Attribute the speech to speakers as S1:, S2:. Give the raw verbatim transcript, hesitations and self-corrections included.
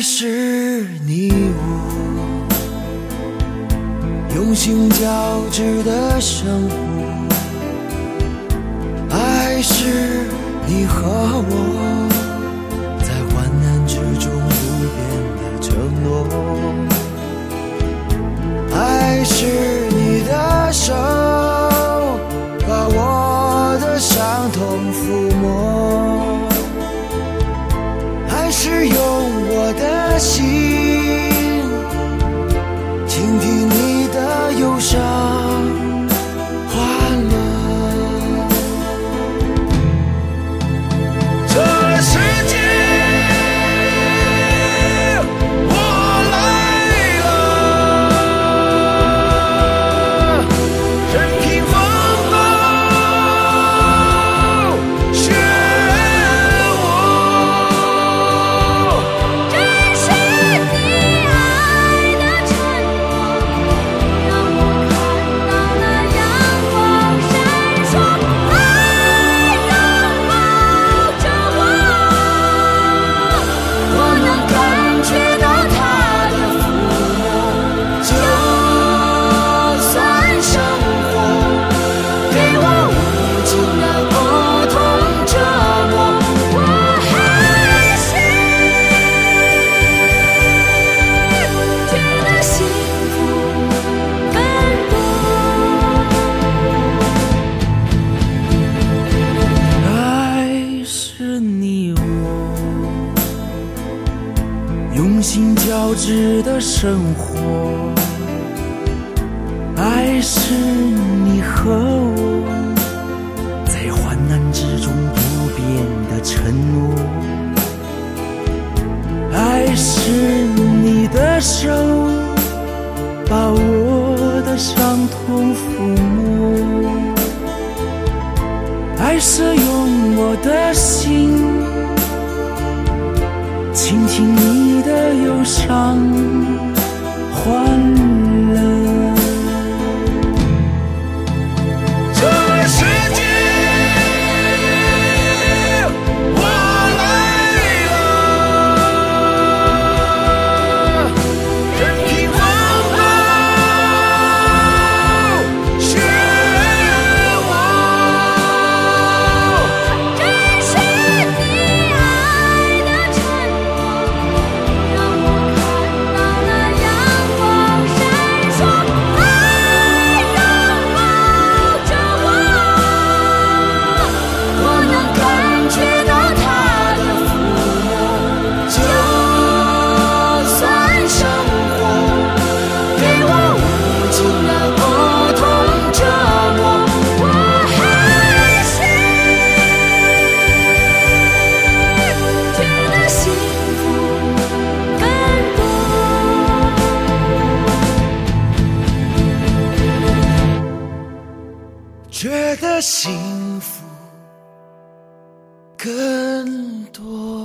S1: 是你我用心交织的生活，爱是你和我在患难之中不变的承诺，爱是你的手把我的伤痛抚摸，爱是用我的心倾听你的忧伤欢乐。这世界我来了，任凭风暴漩涡，
S2: 这是你爱的承诺，让我看到了阳光闪烁，爱拥抱着我，我能感觉到它的抚摸，
S1: 就算生活给我无尽的苦痛折磨，
S2: 我还是觉得幸福更多。
S1: 爱是你我用心交织的生活，爱是你和我在患难之中不变的承诺，爱是你的手把我的伤痛抚摸，爱是用我的心倾听你的忧伤欢乐。这世界我来了，任凭风暴漩涡，
S2: 这是你爱的承诺，让我看到了阳光闪烁，爱拥抱着我，我能感觉到它的抚摸，
S1: 就算生活给我无尽的苦痛折磨，
S2: 我还是觉得幸福更多。
S1: 觉得幸福更多。